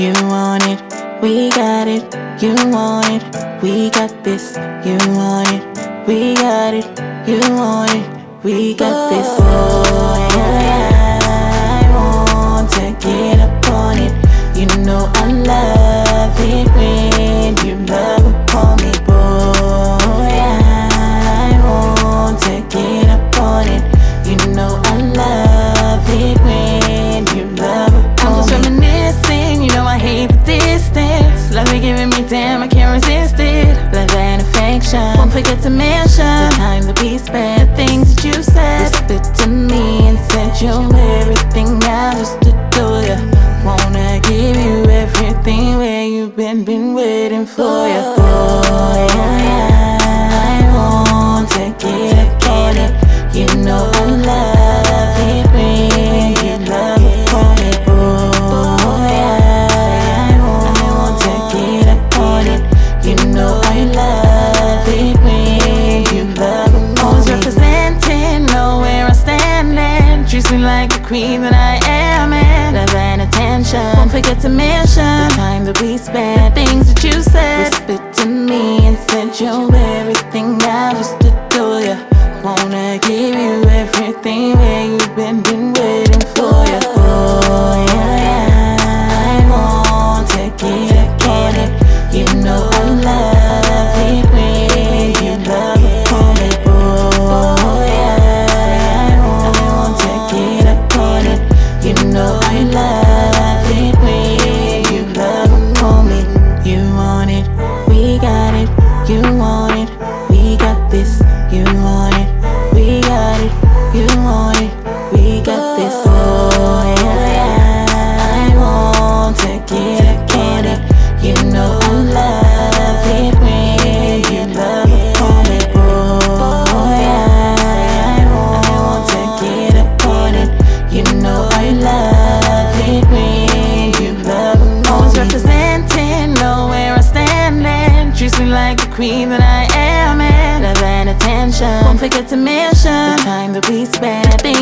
You want it, we got it. You want it, we got this. You want it, we got it. You want it, we got this. Oh, yeah, I want to get up on it. You know I love it when you love upon me, boy. I want to get up on it. You know I love it when you love upon me. I'm just reminiscing, you know I hate the distance. Love you giving me damn, I can't resist it. Love and affection, won't forget to mention the time that we spent, the things that you said. Whispered to me and said you're everything I just adore you. Wanna give you everything where you've been waiting for you. Oh, yeah, I want to get on it. You know I love it when you love upon me. Oh, yeah, I want to get up on it. You know I love it when you love upon me. Always representing, know where I'm standing. Treats me like the queen that I am, and love and attention. Won't forget to mention the time that we spent, the things that you said. Whispered to me and said you're everything I just adore you. Wanna give you everything where you've been waiting for you. Oh, yeah, I want to get on it. You know I love it when you love upon me. Oh, yeah, I want to get up on it. You know I love it when you love upon me. You want it, we got it. You want it, we got this. You want it, we got it. You want it, we got this. Oh, yeah, I want to get on it. You know I love it when you love upon me. Oh, yeah, I want to get up on it. You know I love it when you love upon me. Always representing, know where I'm standing. Treats me like the queen that I am, and love and attention. Won't forget to mention the time that we spent.